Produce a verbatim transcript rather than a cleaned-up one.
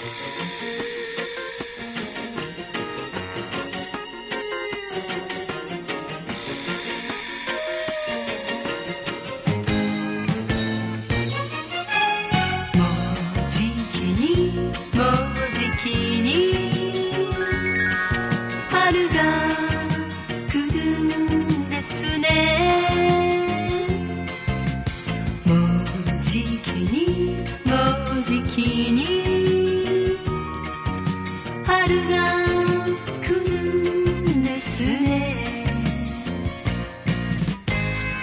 春が来るんですね。もうじきにもうじきに春が